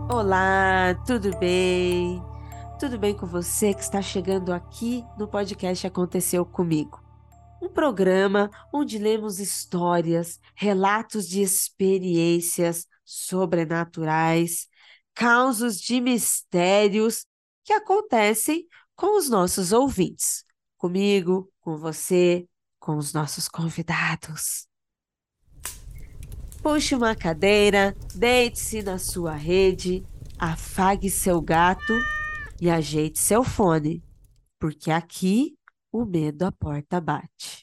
Olá, tudo bem? Tudo bem com você que está chegando aqui no podcast Aconteceu Comigo? Um programa onde lemos histórias, relatos de experiências sobrenaturais, causos de mistérios que acontecem com os nossos ouvintes. Comigo, com você, com os nossos convidados. Puxe uma cadeira, deite-se na sua rede, afague seu gato e ajeite seu fone, porque aqui o medo à porta bate.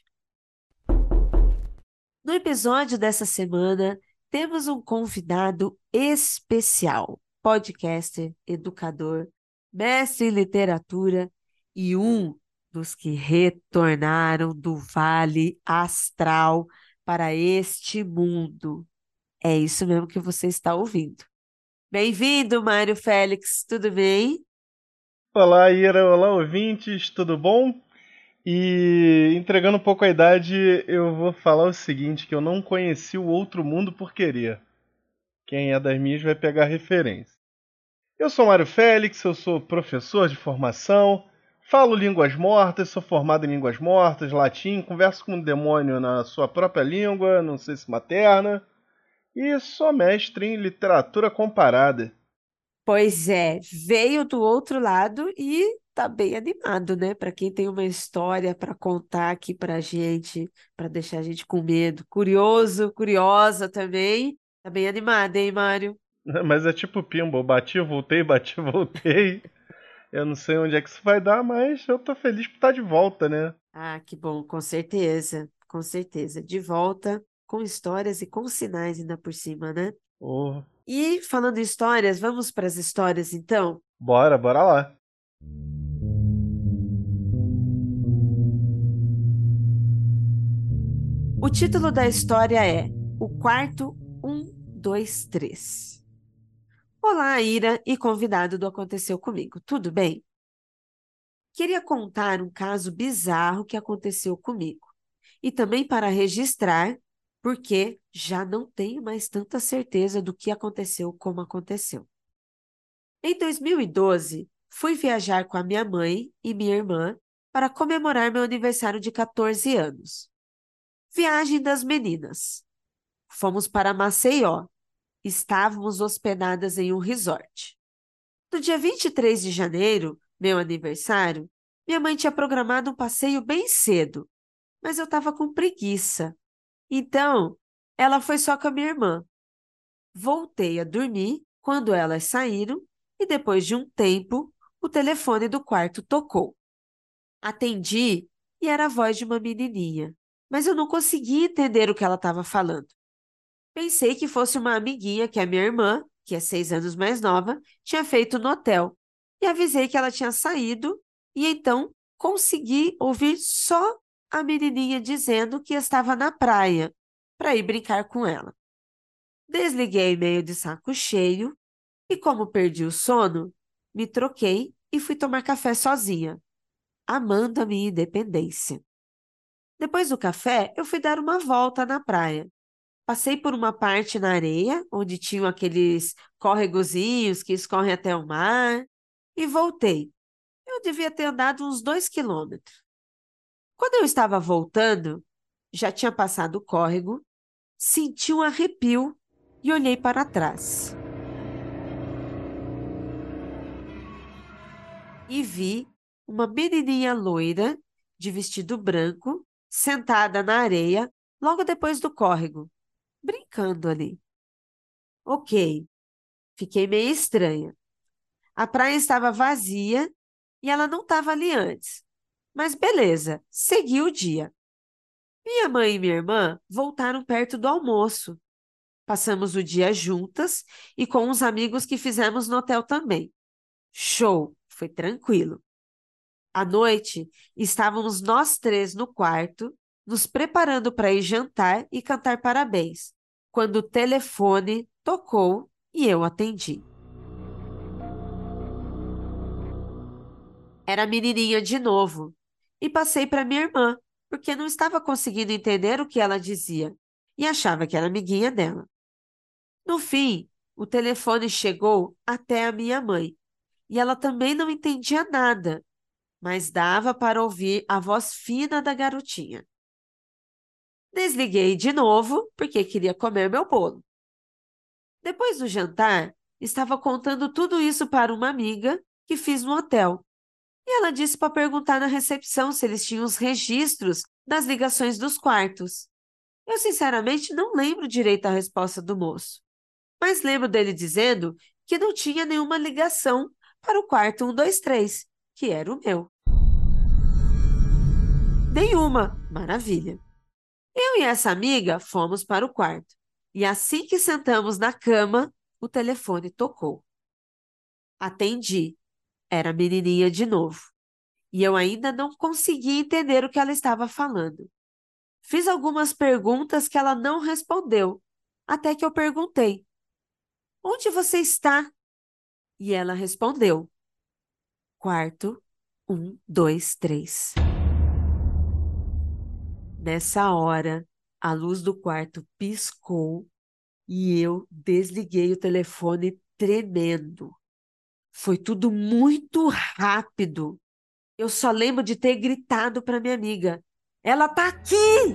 No episódio dessa semana, temos um convidado especial, podcaster, educador, mestre em literatura e um dos que retornaram do Vale Astral para este mundo. É isso mesmo que você está ouvindo. Bem-vindo, Mário Félix, tudo bem? Olá, Ira, olá, ouvintes, tudo bom? E entregando um pouco a idade, eu vou falar o seguinte, que eu não conheci o outro mundo por querer. Quem é das minhas vai pegar referência. Eu sou Mário Félix, eu sou professor de formação, falo línguas mortas, sou formado em línguas mortas, latim, converso com o demônio na sua própria língua, não sei se materna, e sou mestre em literatura comparada. Pois é, veio do outro lado e tá bem animado, né? Para quem tem uma história para contar aqui pra gente, para deixar a gente com medo, curioso, curiosa também. Tá bem animado, hein, Mário? Mas é tipo pinball, bati, voltei. Eu não sei onde é que isso vai dar, mas eu tô feliz por estar de volta, né? Ah, que bom, com certeza, com certeza. De volta com histórias e com sinais ainda por cima, né? Oh, E falando em histórias, vamos para as histórias então? bora lá. O título da história é O Quarto 123. Olá, Ira e convidado do Aconteceu Comigo, tudo bem? Queria contar um caso bizarro que aconteceu comigo e também para registrar, porque já não tenho mais tanta certeza do que aconteceu como aconteceu. Em 2012, fui viajar com a minha mãe e minha irmã para comemorar meu aniversário de 14 anos. Viagem das meninas. Fomos para Maceió. Estávamos hospedadas em um resort. No dia 23 de janeiro, meu aniversário, minha mãe tinha programado um passeio bem cedo, mas eu estava com preguiça. Então, ela foi só com a minha irmã. Voltei a dormir quando elas saíram e, depois de um tempo, o telefone do quarto tocou. Atendi e era a voz de uma menininha, mas eu não conseguia entender o que ela estava falando. Pensei que fosse uma amiguinha que a minha irmã, que é 6 anos mais nova, tinha feito no hotel. E avisei que ela tinha saído, e então consegui ouvir só a menininha dizendo que estava na praia para ir brincar com ela. Desliguei meio de saco cheio e, como perdi o sono, me troquei e fui tomar café sozinha, amando a minha independência. Depois do café, eu fui dar uma volta na praia. Passei por uma parte na areia, onde tinham aqueles córregozinhos que escorrem até o mar, e voltei. Eu devia ter andado uns 2 quilômetros. Quando eu estava voltando, já tinha passado o córrego, senti um arrepio e olhei para trás. E vi uma menininha loira, de vestido branco, sentada na areia, logo depois do córrego, brincando ali. Ok, fiquei meio estranha. A praia estava vazia e ela não estava ali antes. Mas beleza, segui o dia. Minha mãe e minha irmã voltaram perto do almoço. Passamos o dia juntas e com uns amigos que fizemos no hotel também. Show, foi tranquilo. À noite, estávamos nós três no quarto, nos preparando para ir jantar e cantar parabéns, quando o telefone tocou e eu atendi. Era a menininha de novo. E passei para minha irmã, porque não estava conseguindo entender o que ela dizia e achava que era amiguinha dela. No fim, O telefone chegou até a minha mãe e ela também não entendia nada, mas dava para ouvir a voz fina da garotinha. Desliguei de novo porque queria comer meu bolo. Depois do jantar, estava contando tudo isso para uma amiga que fiz no hotel. E ela disse para perguntar na recepção se eles tinham os registros das ligações dos quartos. Eu, sinceramente, não lembro direito a resposta do moço, mas lembro dele dizendo que não tinha nenhuma ligação para o quarto 123, que era o meu. Nenhuma. Maravilha. Eu e essa amiga fomos para o quarto. E assim que sentamos na cama, o telefone tocou. Atendi. Era a menininha de novo. E eu ainda não conseguia entender o que ela estava falando. Fiz algumas perguntas que ela não respondeu, até que eu perguntei: Onde você está? E ela respondeu: Quarto 123. Nessa hora, a luz do quarto piscou e eu desliguei o telefone tremendo. Foi tudo muito rápido. Eu só lembro de ter gritado para minha amiga: Ela tá aqui!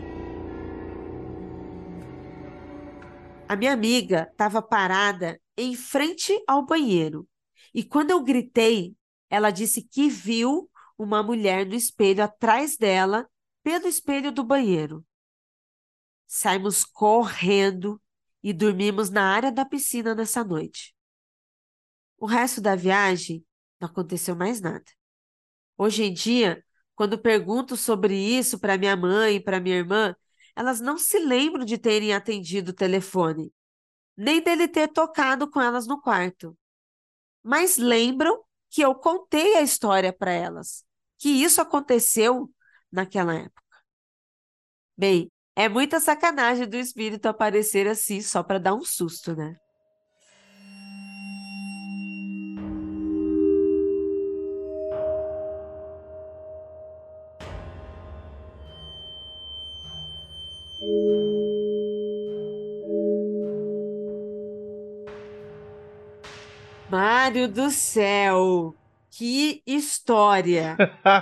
A minha amiga estava parada em frente ao banheiro. E quando eu gritei, ela disse que viu uma mulher no espelho atrás dela, pelo espelho do banheiro. Saímos correndo e dormimos na área da piscina nessa noite. O resto da viagem não aconteceu mais nada. Hoje em dia, quando pergunto sobre isso para minha mãe e para minha irmã, elas não se lembram de terem atendido o telefone, nem dele ter tocado com elas no quarto. Mas lembram que eu contei a história para elas, que isso aconteceu naquela época. Bem, é muita sacanagem do espírito aparecer assim só para dar um susto, né? Mário do céu, que história!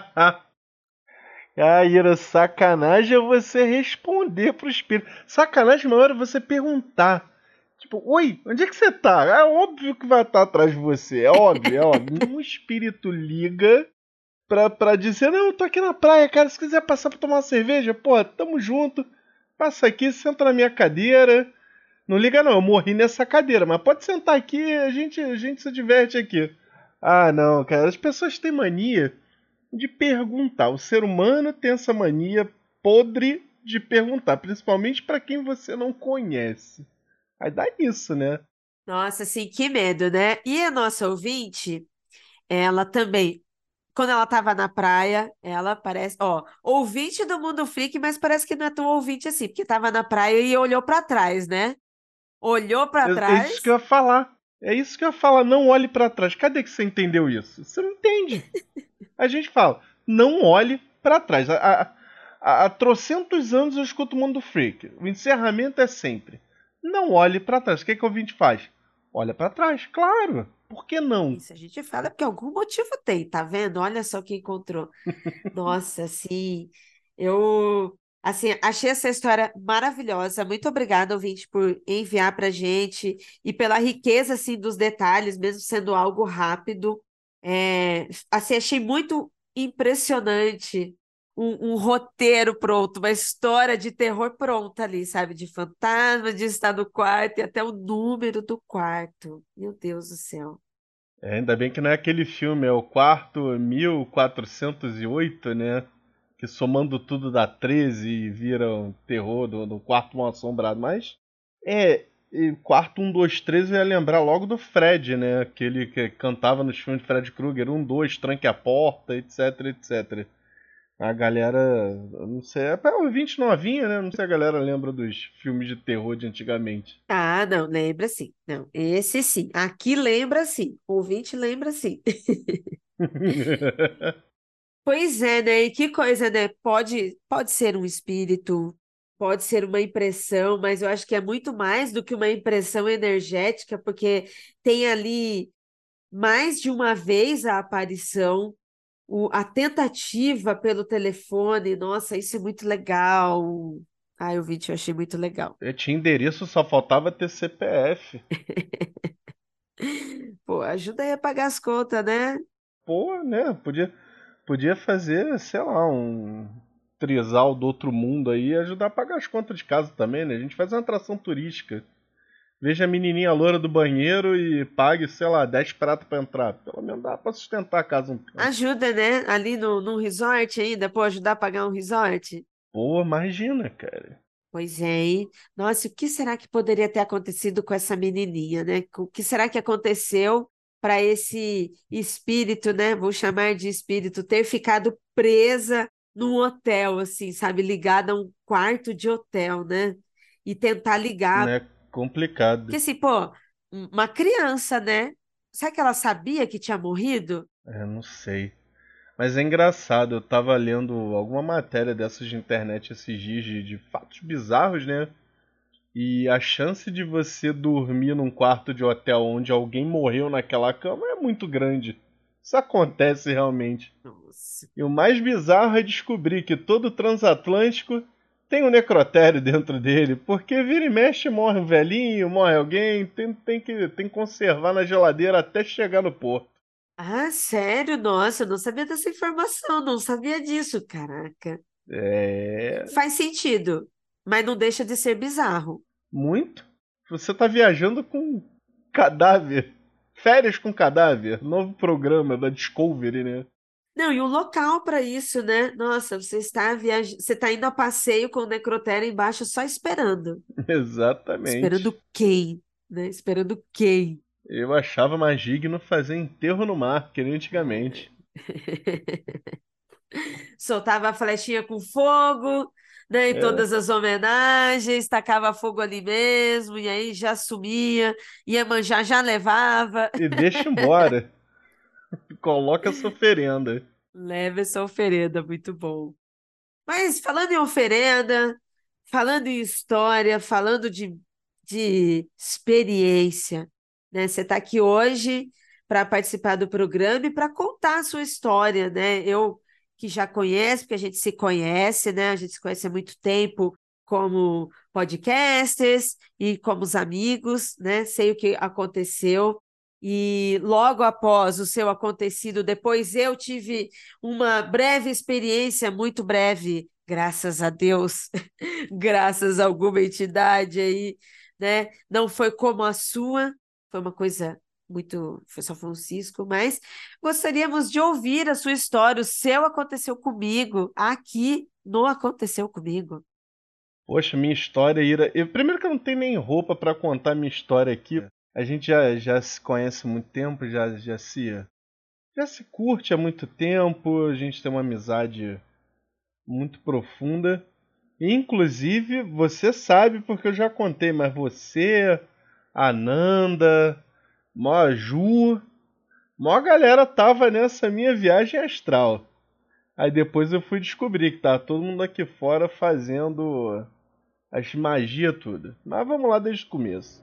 Ah, Ira, sacanagem é você responder pro espírito. Sacanagem na hora é você perguntar. Tipo, oi, onde é que você tá? É óbvio que vai estar atrás de você. É óbvio, é óbvio. Nenhum espírito liga pra dizer, não, eu tô aqui na praia, cara. Se quiser passar pra tomar uma cerveja, pô, tamo junto. Passa aqui, senta na minha cadeira. Não liga não, eu morri nessa cadeira, mas pode sentar aqui, a gente se diverte aqui. Ah, não, cara, as pessoas têm mania de perguntar. O ser humano tem essa mania podre de perguntar, principalmente para quem você não conhece. Aí dá isso, né? Nossa, assim, que medo, né? E a nossa ouvinte, ela também, quando ela estava na praia, ela parece, ó, ouvinte do Mundo Freak, mas parece que não é tão ouvinte assim, porque estava na praia e olhou para trás, né? Olhou para É isso que eu trás. ia falar. É isso que eu ia falar. Não olhe para trás. Cadê que você entendeu isso? Você não entende. A gente fala, não olhe para trás. Há trocentos anos eu escuto o Mundo Freak. O encerramento é sempre, não olhe para trás. O que, que o ouvinte faz? Olha para trás, claro. Por que não? Isso a gente fala porque algum motivo tem, tá vendo? Olha só quem encontrou. Nossa, assim, eu assim, achei essa história maravilhosa. Muito obrigada, ouvinte, por enviar pra gente e pela riqueza assim dos detalhes, mesmo sendo algo rápido. Assim, achei muito impressionante um roteiro pronto, uma história de terror pronta ali, sabe? De fantasma, de estar no quarto e até o número do quarto. Meu Deus do céu. É, ainda bem que não é aquele filme, é o quarto 1408, né? Que somando tudo dá 13 e vira um terror do quarto mal assombrado. Mas e quarto 1, 2, 3 eu ia lembrar logo do Fred, né? Aquele que cantava nos filmes de Fred Krueger, 1, 2, tranque a porta, etc, etc. A galera, eu não sei, é para ouvinte novinha, né? Não sei se a galera lembra dos filmes de terror de antigamente. Ah, não, lembra sim. Não, esse sim. Aqui lembra sim. O ouvinte lembra sim. Pois é, né? E que coisa, né? Pode ser um espírito, pode ser uma impressão, mas eu acho que é muito mais do que uma impressão energética, porque tem ali mais de uma vez a aparição, a tentativa pelo telefone. Nossa, isso é muito legal. Ai, o vídeo eu achei muito legal. Eu tinha endereço, só faltava ter CPF. Pô, ajuda aí a pagar as contas, né? Pô, né? Podia fazer, sei lá, um trisal do outro mundo aí e ajudar a pagar as contas de casa também, né? A gente faz uma atração turística. Veja a menininha loura do banheiro e pague, sei lá, 10 pratos pra entrar. Pelo menos dá pra sustentar a casa um tempo. Ajuda, né? Ali no, num resort ainda, pô, ajudar a pagar um resort. Pô, imagina, cara. Pois é, hein? Nossa, o que será que poderia ter acontecido com essa menininha, né? O que será que aconteceu para esse espírito, né? Vou chamar de espírito, ter ficado presa num hotel, assim, sabe? Ligada a um quarto de hotel, né? E tentar ligar. Né? Complicado. Porque, assim, pô, uma criança, né? Será que ela sabia que tinha morrido? É, não sei. Mas é engraçado, eu tava lendo alguma matéria dessas de internet esses dias de fatos bizarros, né? E a chance de você dormir num quarto de hotel onde alguém morreu naquela cama é muito grande. Isso acontece realmente. Nossa. E o mais bizarro é descobrir que todo transatlântico tem um necrotério dentro dele, porque vira e mexe morre um velhinho, morre alguém, tem que conservar na geladeira até chegar no porto. Ah, sério? Nossa, eu não sabia dessa informação, não sabia disso, caraca. É. Faz sentido, mas não deixa de ser bizarro. Muito. Você tá viajando com cadáver. Férias com cadáver. Novo programa da Discovery, né? Não, e um local para isso, né? Nossa, você está indo a passeio com o necrotério embaixo só esperando. Exatamente. Esperando quem, né? Esperando quem? Eu achava mais digno fazer enterro no mar, que nem antigamente. Soltava a flechinha com fogo, né? E É. todas as homenagens, tacava fogo ali mesmo, e aí já sumia, ia manjar, já levava. E deixa embora. Coloca essa oferenda. Leva essa oferenda, muito bom. Mas falando em oferenda, falando em história, falando de experiência, né? Você está aqui hoje para participar do programa e para contar a sua história, né? Eu que já conheço, porque a gente se conhece, né? A gente se conhece há muito tempo como podcasters e como os amigos, né? Sei o que aconteceu. E logo após o seu acontecido, depois eu tive uma breve experiência, muito breve, graças a Deus, graças a alguma entidade aí, né? Não foi como a sua, foi uma coisa muito, foi só foi um cisco, mas gostaríamos de ouvir a sua história. O seu aconteceu comigo, aqui no Aconteceu Comigo. Poxa, minha história, Ira. Primeiro que eu não tenho nem roupa pra contar minha história aqui. A gente já se conhece há muito tempo, já se curte há muito tempo, a gente tem uma amizade muito profunda. Inclusive, você sabe porque eu já contei, mas você, a Nanda, a Ju, mó galera tava nessa minha viagem astral. Aí depois eu fui descobrir que tá todo mundo aqui fora fazendo as magias tudo. Mas vamos lá desde o começo.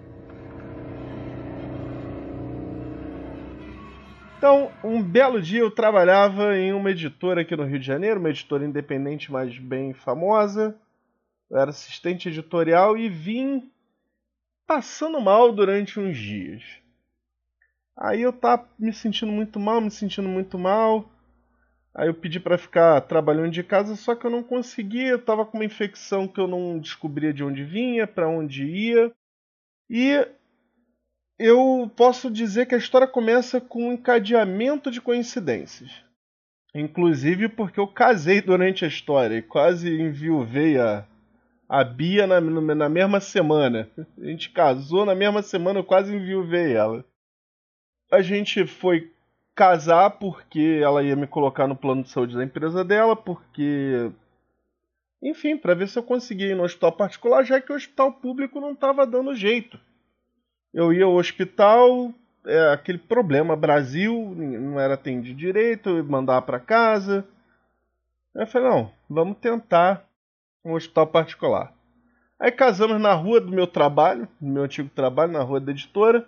Então, um belo dia eu trabalhava em uma editora aqui no Rio de Janeiro, uma editora independente, mas bem famosa. Eu era assistente editorial e vim passando mal durante uns dias. Aí eu tava me sentindo muito mal, me sentindo muito mal. Aí eu pedi pra ficar trabalhando de casa, só que eu não conseguia. Eu tava com uma infecção que eu não descobria de onde vinha, pra onde ia. E eu posso dizer que a história começa com um encadeamento de coincidências. Inclusive porque eu casei durante a história e quase enviuvei a Bia na mesma semana. A gente casou na mesma semana, eu quase enviuvei ela. A gente foi casar porque ela ia me colocar no plano de saúde da empresa dela, porque, enfim, para ver se eu conseguia ir no hospital particular, já que o hospital público não estava dando jeito. Eu ia ao hospital, aquele problema, Brasil, não era atendido direito, eu mandava para casa. Aí eu falei, não, vamos tentar. um hospital particular. Aí casamos na rua do meu trabalho, do meu antigo trabalho, na rua da editora.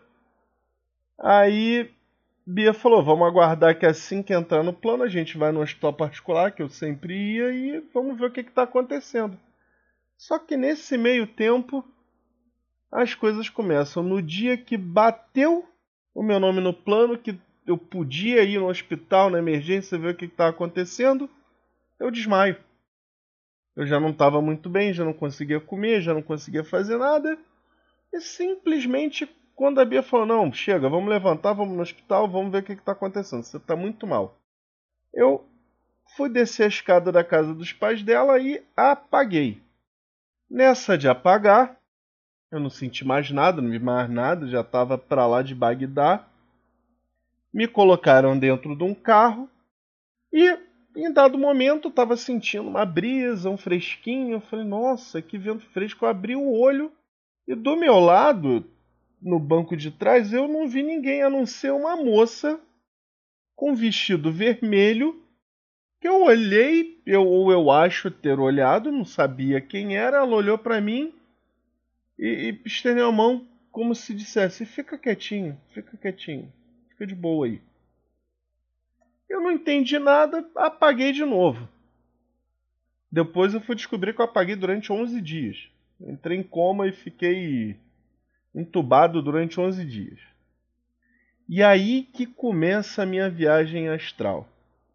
Aí Bia falou, vamos aguardar que assim que entrar no plano, a gente vai no hospital particular, que eu sempre ia, e vamos ver o que está acontecendo. Só que nesse meio tempo, as coisas começam. No dia que bateu o meu nome no plano, que eu podia ir no hospital, na emergência, ver o que estava acontecendo, eu desmaio. Eu já não estava muito bem, já não conseguia comer, já não conseguia fazer nada. E simplesmente, quando a Bia falou, não, chega, vamos levantar, vamos no hospital, vamos ver o que está acontecendo, você está muito mal. Eu fui descer a escada da casa dos pais dela e apaguei. Nessa de apagar, eu não senti mais nada, não vi mais nada, já estava para lá de Bagdá. Me colocaram dentro de um carro e, em dado momento, estava sentindo uma brisa, um fresquinho. Eu falei, nossa, que vento fresco. Eu abri o olho e do meu lado, no banco de trás, eu não vi ninguém a não ser uma moça com vestido vermelho que eu olhei, eu acho ter olhado, não sabia quem era. Ela olhou para mim e estendeu a mão como se dissesse, fica quietinho, fica de boa aí. Eu não entendi nada, apaguei de novo. Depois eu fui descobrir que eu apaguei durante 11 dias. Entrei em coma e fiquei entubado durante 11 dias. E aí que começa a minha viagem astral.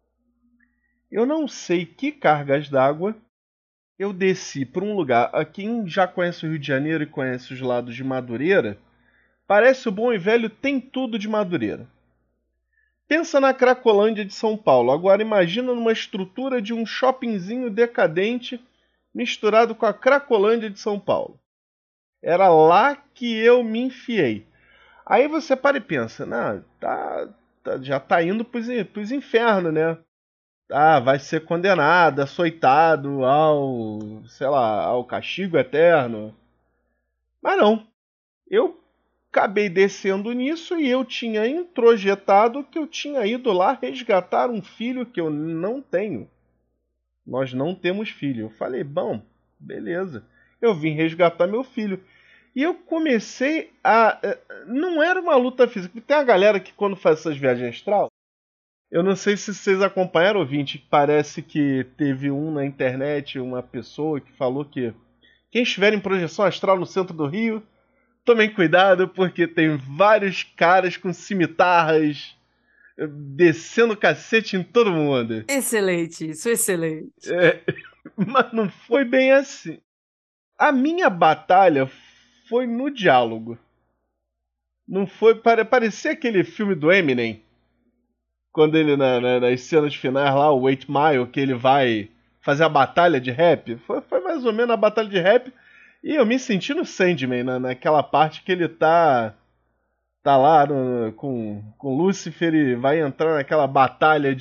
Eu não sei que cargas d'água eu desci para um lugar. Quem já conhece o Rio de Janeiro e conhece os lados de Madureira, parece o bom e velho tem tudo de Madureira. Pensa na Cracolândia de São Paulo. Agora imagina numa estrutura de um shoppingzinho decadente misturado com a Cracolândia de São Paulo. Era lá que eu me enfiei. Aí você para e pensa, não, já tá indo pros infernos, né? Ah, vai ser condenado, açoitado ao, sei lá, ao castigo eterno. Mas não. Eu acabei descendo nisso e eu tinha introjetado que eu tinha ido lá resgatar um filho que eu não tenho. Nós não temos filho. Eu falei, bom, beleza. Eu vim resgatar meu filho. E eu comecei a. Não era uma luta física. Tem a galera que quando faz essas viagens astral. Eu não sei se vocês acompanharam, ouvinte. Parece que teve na internet, uma pessoa que falou que quem estiver em projeção astral no centro do Rio, tomem cuidado, porque tem vários caras com cimitarras descendo cacete em todo mundo. Excelente, isso, excelente. É, mas não foi bem assim. A minha batalha foi no diálogo. Não foi. Parecia aquele filme do Eminem. Quando ele, nas cenas finais lá, o 8 Mile, que ele vai fazer a batalha de rap. Foi mais ou menos a batalha de rap. E eu me senti no Sandman, naquela parte que ele tá lá com Lúcifer e vai entrar naquela batalha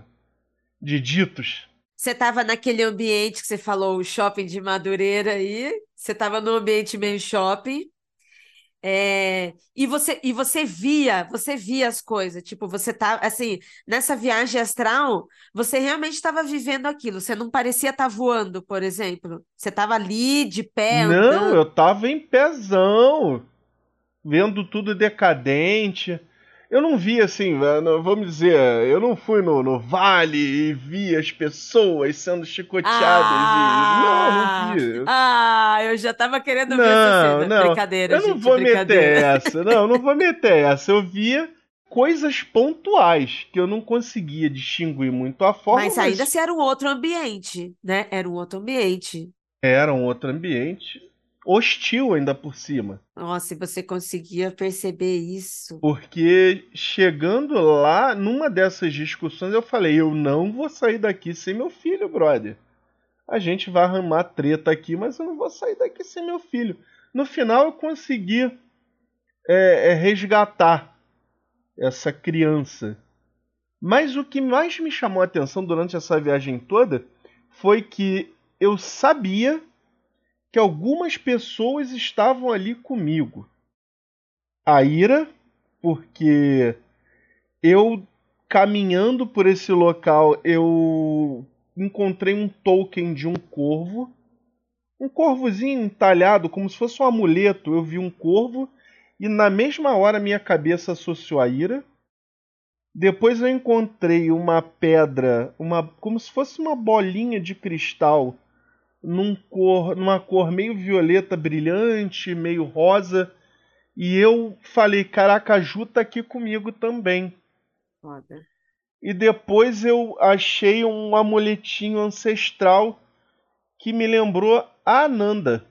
de ditos. Você estava naquele ambiente que você falou, o shopping de Madureira aí. Você estava no ambiente meio shopping. E você via as coisas, tipo, você tá assim, nessa viagem astral, você realmente estava vivendo aquilo, você não parecia estar voando, por exemplo. Você estava ali de pé Não, andando. eu tava em pezão, vendo tudo decadente. Eu não vi assim, vamos dizer, eu não fui no vale e vi as pessoas sendo chicoteadas e. Não, não Ah, vi. eu já estava querendo ver essa Não, cena. não. Brincadeira, Eu não gente, vou meter brincadeira. essa. Não, eu não vou meter essa. Eu via coisas pontuais que eu não conseguia distinguir muito a forma, Mas ainda mas se era um outro ambiente, né? Era um outro ambiente. era um outro ambiente hostil ainda por cima. Nossa, e você conseguia perceber isso. Porque chegando lá, numa dessas discussões, eu falei: eu não vou sair daqui sem meu filho, brother. A gente vai arrumar treta aqui, mas eu não vou sair daqui sem meu filho. No final, eu consegui resgatar essa criança. Mas o que mais me chamou a atenção durante essa viagem toda foi que eu sabia que algumas pessoas estavam ali comigo. A Ira, porque eu caminhando por esse local, eu encontrei um token de um corvo um corvozinho entalhado, como se fosse um amuleto. Eu vi um corvo e na mesma hora minha cabeça associou a Ira. Depois eu encontrei uma pedra, como se fosse uma bolinha de cristal, numa cor meio violeta brilhante, meio rosa. E eu falei, caraca, a Ju tá aqui comigo também. Foda. E depois eu achei um amuletinho ancestral que me lembrou a Ananda.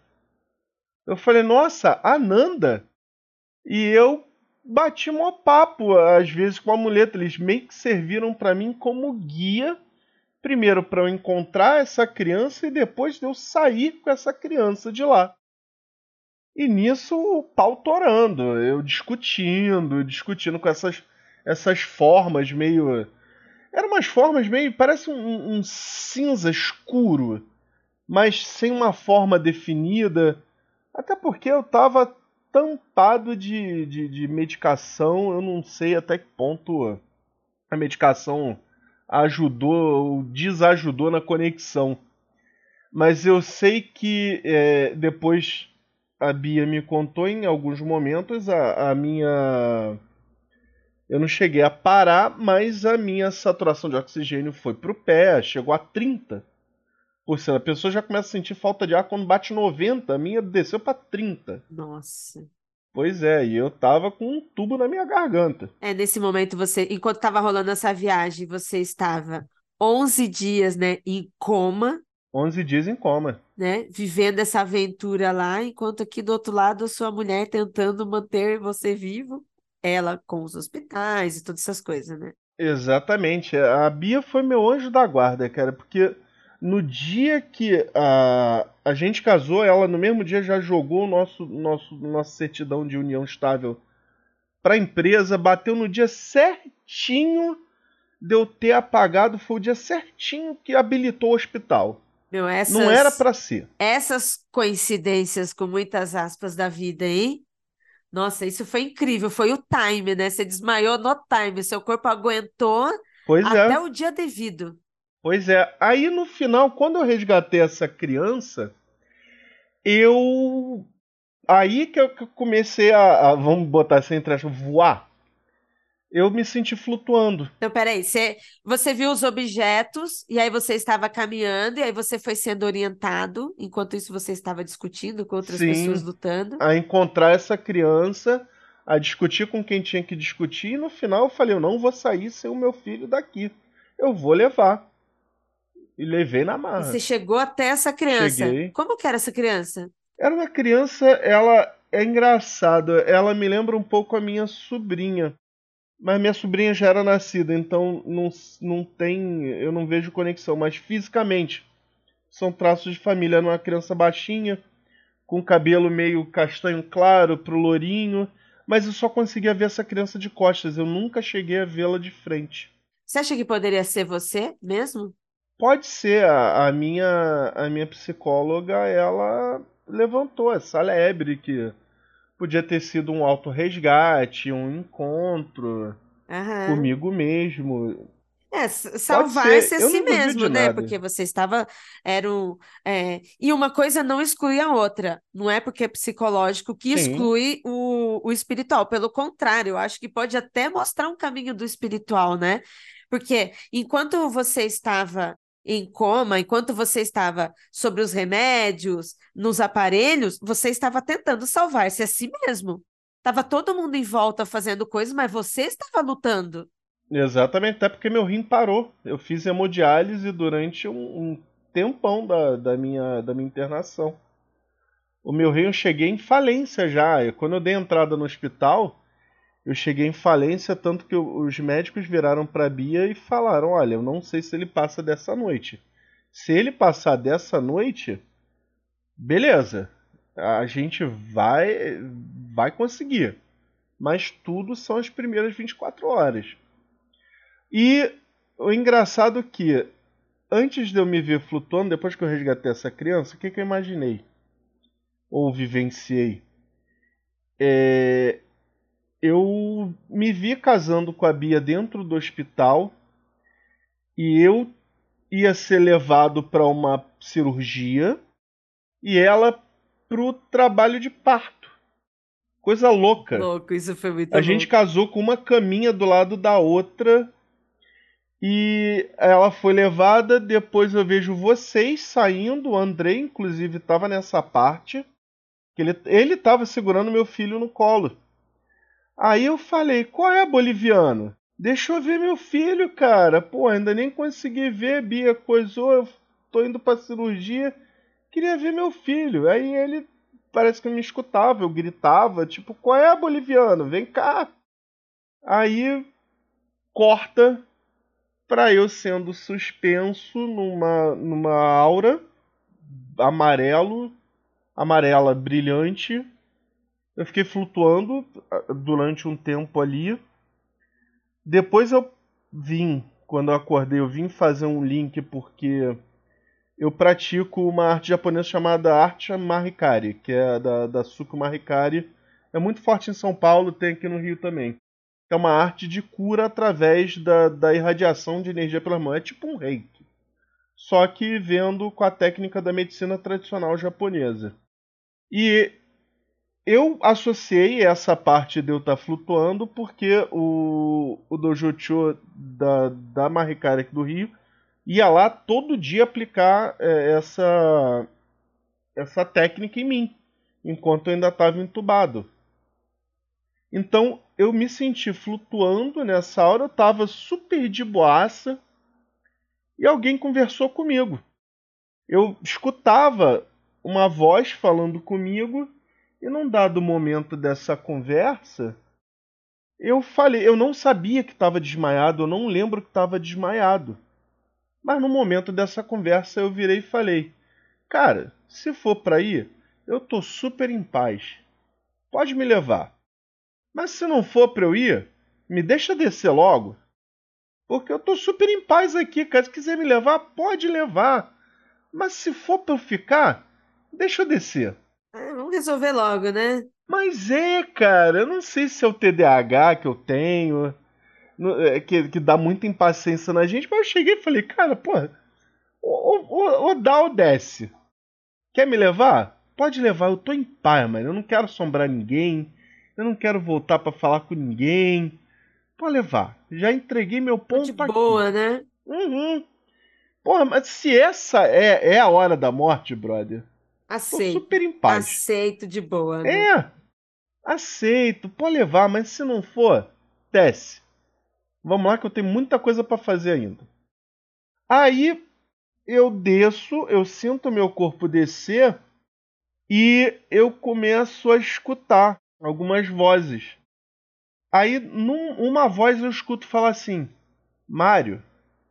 Eu falei, nossa, Ananda? E eu bati mó papo, às vezes, com o amuleto. Eles meio que serviram para mim como guia, primeiro para eu encontrar essa criança e depois de eu sair com essa criança de lá. E nisso o pau torando, eu discutindo com essas formas meio. Eram umas formas meio. Parece um cinza escuro, mas sem uma forma definida. Até porque eu tava tampado de medicação, eu não sei até que ponto a medicação ajudou ou desajudou na conexão. Mas eu sei que depois a Bia me contou em alguns momentos a minha. Eu não cheguei a parar, mas a minha saturação de oxigênio foi pro pé, chegou a 30%. A pessoa já começa a sentir falta de ar quando bate 90%, a minha desceu para 30%. Nossa. Pois é, e eu tava com um tubo na minha garganta. Nesse momento enquanto estava rolando essa viagem, você estava 11 dias, né, em coma, 11 dias em coma. né, vivendo essa aventura lá, enquanto aqui do outro lado a sua mulher tentando manter você vivo, ela com os hospitais e todas essas coisas, né? Exatamente. A Bia foi meu anjo da guarda, cara, porque no dia que a gente casou, ela no mesmo dia já jogou o nossa certidão de união estável para a empresa, bateu no dia certinho de eu ter apagado, foi o dia certinho que habilitou o hospital. Meu, Não era para ser. essas coincidências com muitas aspas da vida, hein? Nossa, isso foi incrível, foi o time, né? Você desmaiou no time, seu corpo aguentou Pois até é, o dia devido. pois é. Aí no final, quando eu resgatei essa criança, eu aí que eu comecei vamos botar assim entre aspas, voar. Eu me senti flutuando. Então, peraí, você viu os objetos e aí você estava caminhando e aí você foi sendo orientado, enquanto isso você estava discutindo com outras pessoas Sim, lutando. a encontrar essa criança, a discutir com quem tinha que discutir, e no final eu falei, eu não vou sair sem o meu filho daqui. Eu vou levar. E levei na E você marra. chegou até essa criança. Cheguei. Como que era essa criança? Era uma criança, ela é engraçada, ela me lembra um pouco a minha sobrinha. Mas minha sobrinha já era nascida, então não tem. Eu não vejo conexão. Mas fisicamente, são traços de família. Era uma criança baixinha, com cabelo meio castanho claro pro lourinho. Mas eu só conseguia ver essa criança de costas. Eu nunca cheguei a vê-la de frente. Você acha que poderia ser você mesmo? Pode ser, a minha psicóloga, ela levantou essa lebre que podia ter sido um autorresgate, um encontro Aham. comigo mesmo. Pode Salvar-se ser, a eu si não duvido de mesmo, né? nada. Porque você estava, era um, e uma coisa não exclui a outra. Não é porque é psicológico que Sim, exclui o espiritual. Pelo contrário, eu acho que pode até mostrar um caminho do espiritual, né? Porque enquanto você estava em coma, enquanto você estava sobre os remédios, nos aparelhos, você estava tentando salvar-se a si mesmo. Tava todo mundo em volta fazendo coisas, mas você estava lutando. exatamente, até porque meu rim parou. Eu fiz hemodiálise durante um tempão da minha internação. O meu rim eu cheguei em falência já. Quando eu dei entrada no hospital, eu cheguei em falência, tanto que os médicos viraram para Bia e falaram: Olha, eu não sei se ele passa dessa noite. Se ele passar dessa noite, beleza, a gente vai conseguir. Mas tudo são as primeiras 24 horas. E o engraçado é que, antes de eu me ver flutuando, depois que eu resgatei essa criança, o que, que eu imaginei? Ou vivenciei? É, eu me vi casando com a Bia dentro do hospital e eu ia ser levado para uma cirurgia e ela pro trabalho de parto. Coisa louca. Louco, isso foi muito A gente louco. casou com uma caminha do lado da outra e ela foi levada. Depois eu vejo vocês saindo. O André, inclusive, estava nessa parte. Que ele estava segurando meu filho no colo. Aí eu falei: qual é, boliviano? Deixa eu ver meu filho, cara. Pô, ainda nem consegui ver, Bia coisou. Eu tô indo pra cirurgia. Queria ver meu filho. Aí ele parece que me escutava. Eu gritava: tipo, qual é, boliviano? Vem cá. Aí corta pra eu sendo suspenso numa aura amarela brilhante. Eu fiquei flutuando durante um tempo ali. Depois quando eu acordei, eu vim fazer um link porque eu pratico uma arte japonesa chamada arte Mahikari, que é da Suko Mahikari. É muito forte em São Paulo, tem aqui no Rio também. É uma arte de cura através da irradiação de energia pela mão. É tipo um reiki. Só que vendo com a técnica da medicina tradicional japonesa. E eu associei essa parte de eu estar flutuando porque o Dojocho da Mahikari aqui do Rio ia lá todo dia aplicar essa técnica em mim, enquanto eu ainda estava entubado. Então eu me senti flutuando nessa hora, eu estava super de boaça e alguém conversou comigo. Eu escutava uma voz falando comigo e num dado momento dessa conversa, eu falei, eu não sabia que estava desmaiado, eu não lembro que estava desmaiado. Mas no momento dessa conversa eu virei e falei: cara, se for para ir, eu tô super em paz. Pode me levar. Mas se não for para eu ir, me deixa descer logo. Porque eu tô super em paz aqui, cara. Se quiser me levar, pode levar. Mas se for para eu ficar, deixa eu descer. Vamos resolver logo, né? Mas cara, eu não sei se é o TDAH que eu tenho, que dá muita impaciência na gente, mas eu cheguei e falei: cara, pô, o Dal desce. Quer me levar? Pode levar, eu tô em paz, mano. Eu não quero assombrar ninguém. Eu não quero voltar pra falar com ninguém. Pode levar. Já entreguei meu Tô de ponto aqui. boa, né? Uhum. Porra, mas se essa é a hora da morte, brother, tô Aceito. super em paz. Aceito de boa, né? É, aceito, pode levar, mas se não for, desce. Vamos lá que eu tenho muita coisa pra fazer ainda. Aí eu desço, eu sinto meu corpo descer e eu começo a escutar algumas vozes. Aí, uma voz eu escuto falar assim: Mário,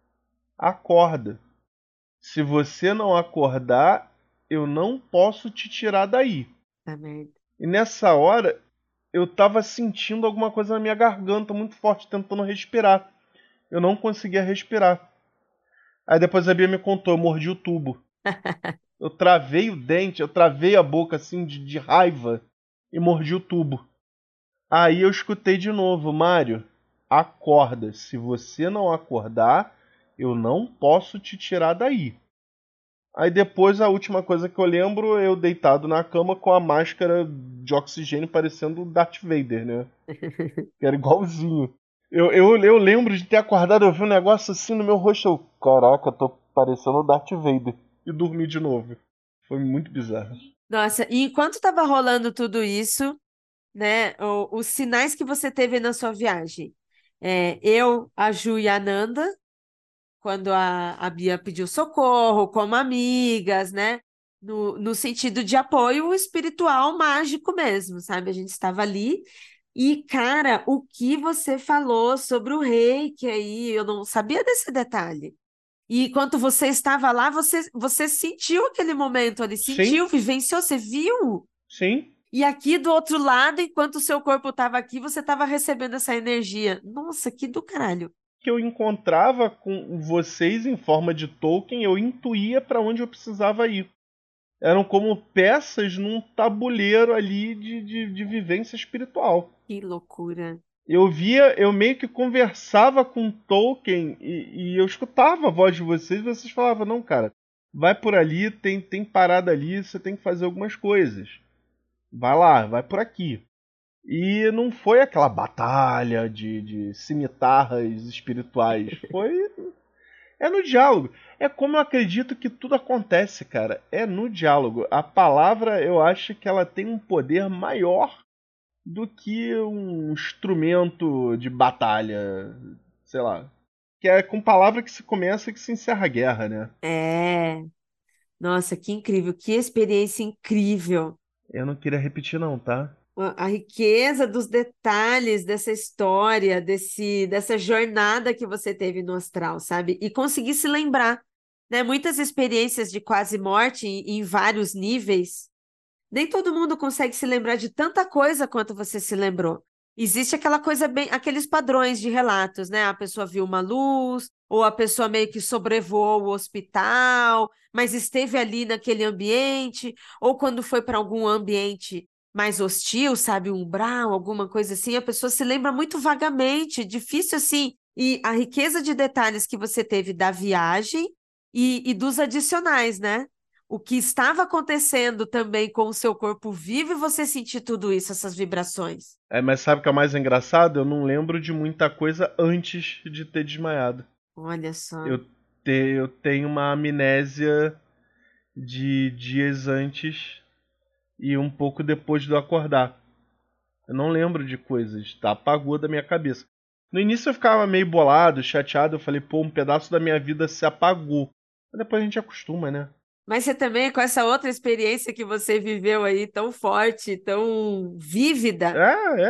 acorda. Se você não acordar, eu não posso te tirar daí. Tá merda. E nessa hora, eu tava sentindo alguma coisa na minha garganta muito forte, tentando respirar. Eu não conseguia respirar. Aí depois a Bia me contou, eu mordi o tubo. Eu travei o dente, eu travei a boca assim de raiva e mordi o tubo. Aí eu escutei de novo: Mário, acorda. Se você não acordar, eu não posso te tirar daí. Aí depois a última coisa que eu lembro, eu deitado na cama com a máscara de oxigênio parecendo o Darth Vader, né? Que era igualzinho. Eu lembro de ter acordado, eu vi um negócio assim no meu rosto. Caraca, eu tô parecendo o Darth Vader. E dormi de novo. Foi muito bizarro. Nossa, e enquanto tava rolando tudo isso, né? Os sinais que você teve na sua viagem. Eu, a Ju e a Nanda, quando a Bia pediu socorro, como amigas, né? No sentido de apoio espiritual mágico mesmo, sabe? A gente estava ali. E, cara, o que você falou sobre o reiki aí, eu não sabia desse detalhe. E enquanto você estava lá, você sentiu aquele momento ali, Sim, sentiu, vivenciou, você viu? sim. E aqui do outro lado, enquanto o seu corpo estava aqui, você estava recebendo essa energia. Nossa, que do caralho. Que eu encontrava com vocês em forma de token, eu intuía para onde eu precisava ir. Eram como peças num tabuleiro ali de vivência espiritual. Que loucura. Eu meio que conversava com Tolkien e eu escutava a voz de vocês e vocês falavam: não, cara, vai por ali, tem parada ali, você tem que fazer algumas coisas. Vai lá, vai por aqui. E não foi aquela batalha de cimitarras espirituais. É no diálogo. É como eu acredito que tudo acontece, cara. É no diálogo. A palavra, eu acho que ela tem um poder maior do que um instrumento de batalha, sei lá. Que é com palavra que se começa e que se encerra a guerra, né? É, nossa, que incrível, que experiência incrível. Eu não queria repetir não, tá? A riqueza dos detalhes dessa história, dessa jornada que você teve no astral, sabe? E conseguir se lembrar, né? Muitas experiências de quase morte em vários níveis. Nem todo mundo consegue se lembrar de tanta coisa quanto você se lembrou. Existe aquela coisa bem, aqueles padrões de relatos, né? A pessoa viu uma luz, ou a pessoa meio que sobrevoou o hospital, mas esteve ali naquele ambiente, ou quando foi para algum ambiente mais hostil, sabe, um umbral, alguma coisa assim, a pessoa se lembra muito vagamente, difícil assim. E a riqueza de detalhes que você teve da viagem e dos adicionais, né? O que estava acontecendo também com o seu corpo vivo e você sentir tudo isso, essas vibrações. É, mas sabe o que é o mais engraçado? Eu não lembro de muita coisa antes de ter desmaiado. Olha só. Eu, eu tenho uma amnésia de dias antes e um pouco depois de eu acordar. Eu não lembro de coisas, tá? Apagou da minha cabeça. No início eu ficava meio bolado, chateado. Eu falei, pô, um pedaço da minha vida se apagou. Mas depois a gente acostuma, né? Mas você também, com essa outra experiência que você viveu aí, tão forte, tão vívida,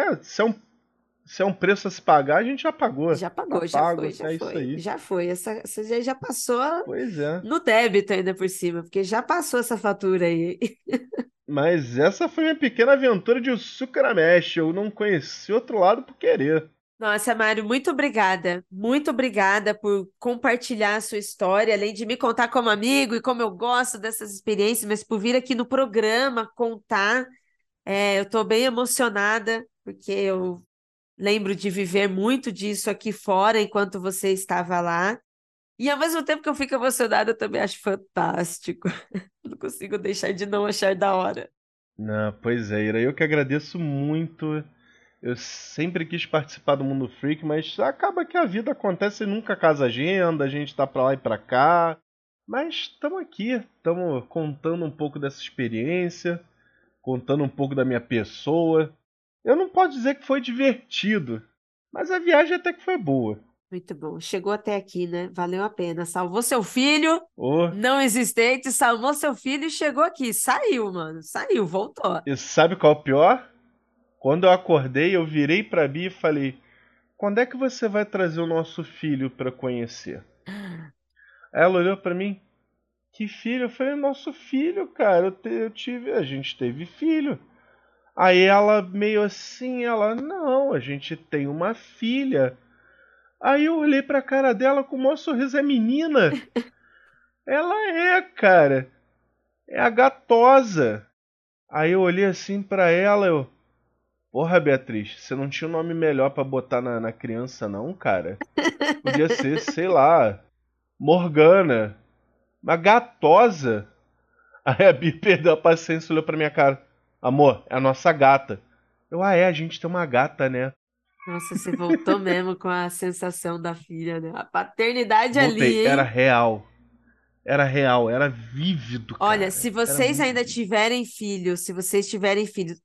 Se é um preço a se pagar, a gente já pagou. já Tá pagou, já foi, pago, já é isso foi, aí. já foi. Você já passou Pois é. no débito ainda por cima, porque já passou essa fatura aí. Mas essa foi minha pequena aventura de Sucaramesh. Eu não conheci outro lado por querer. Nossa, Mário, muito obrigada. Muito obrigada por compartilhar a sua história, além de me contar como amigo e como eu gosto dessas experiências, mas por vir aqui no programa contar. Eu estou bem emocionada, porque eu lembro de viver muito disso aqui fora enquanto você estava lá. E ao mesmo tempo que eu fico emocionada, eu também acho fantástico. Não consigo deixar de não achar da hora. Não, pois é, Ira, eu que agradeço muito. Eu sempre quis participar do Mundo Freak, mas acaba que a vida acontece e nunca casa a agenda, a gente tá pra lá e pra cá. Mas estamos aqui, estamos contando um pouco dessa experiência, contando um pouco da minha pessoa. Eu não posso dizer que foi divertido, mas a viagem até que foi boa. Muito bom. Chegou até aqui, né? Valeu a pena. Salvou seu filho, Oh, não existente, salvou seu filho e chegou aqui. Saiu, mano. Saiu, voltou. e sabe qual é o pior? Quando eu acordei, eu virei pra Bia e falei: quando é que você vai trazer o nosso filho pra conhecer? Ela olhou pra mim: que filho? Eu falei: nosso filho, cara. Eu tive, a gente teve filho. Aí ela meio assim, ela: não, a gente tem uma filha. Aí eu olhei pra cara dela com o maior sorriso: é menina? Ela é, cara. É a Gatosa. Aí eu olhei assim pra ela, eu: porra, Beatriz, você não tinha um nome melhor pra botar na criança, não, cara? Podia ser, sei lá, Morgana. Uma gatosa. Aí a Bia perdeu a paciência e olhou pra minha cara: amor, é a nossa gata. Eu: ah, é, a gente tem uma gata, né? Nossa, você voltou mesmo com a sensação da filha, né? A paternidade ali, Voltei, era hein? real. Era real, era vívido, Olha, cara. se Era vocês muito ainda vívido. tiverem filhos, se vocês tiverem filhos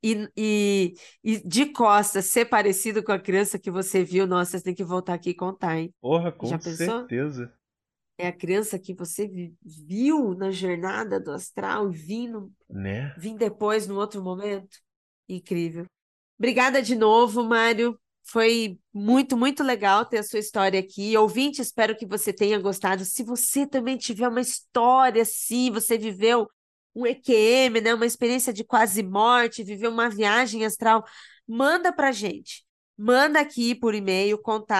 e de costas ser parecido com a criança que você viu, nossa, você tem que voltar aqui e contar, hein? Porra, Já com pensou? certeza. É a criança que você viu na jornada do astral e Né? vim depois, num outro momento? Incrível. Obrigada de novo, Mário. Foi muito, muito legal ter a sua história aqui. Ouvinte, espero que você tenha gostado. Se você também tiver uma história assim, você viveu um EQM, né, uma experiência de quase morte, viveu uma viagem astral, manda pra gente. Manda aqui por e-mail,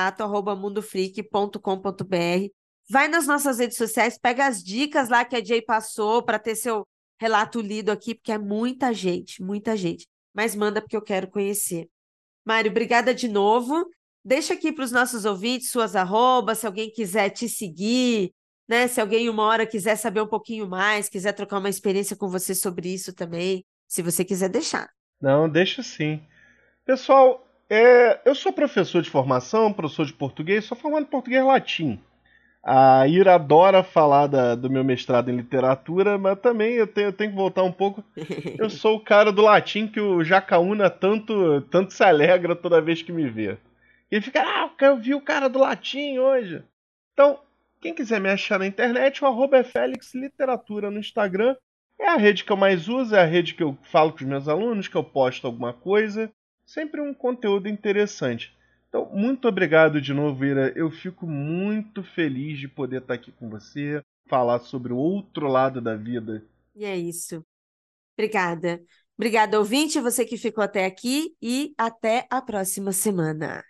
contato@mundofreak.com.br. Vai nas nossas redes sociais, pega as dicas lá que a Jay passou para ter seu relato lido aqui, porque é muita gente, muita gente. Mas manda porque eu quero conhecer. Mário, obrigada de novo. Deixa aqui para os nossos ouvintes suas arrobas, se alguém quiser te seguir, né? Se alguém uma hora quiser saber um pouquinho mais, quiser trocar uma experiência com você sobre isso também, se você quiser deixar. Não, deixa sim. Pessoal, eu sou professor de formação, professor de português, sou formado em português latim. A Ira adora falar do meu mestrado em literatura, mas também eu tenho que voltar um pouco. Eu sou o cara do latim que o Jacaúna tanto se alegra toda vez que me vê. Ele fica, eu vi o cara do latim hoje. Então, quem quiser me achar na internet, o arroba é Félix Literatura no Instagram. É a rede que eu mais uso, é a rede que eu falo com os meus alunos, que eu posto alguma coisa. Sempre um conteúdo interessante. Então, muito obrigado de novo, Ira. Eu fico muito feliz de poder estar aqui com você, falar sobre o outro lado da vida. E é isso. Obrigada. Obrigada, ouvinte, você que ficou até aqui e até a próxima semana.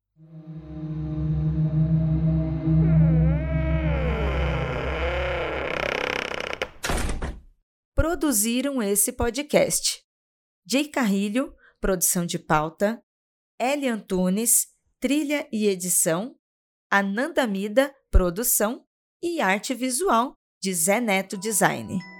Produziram esse podcast: Jay Carrilho, produção de pauta, Eli Antunes, trilha e edição, Ananda Mida, produção e arte visual de Zé Neto Design.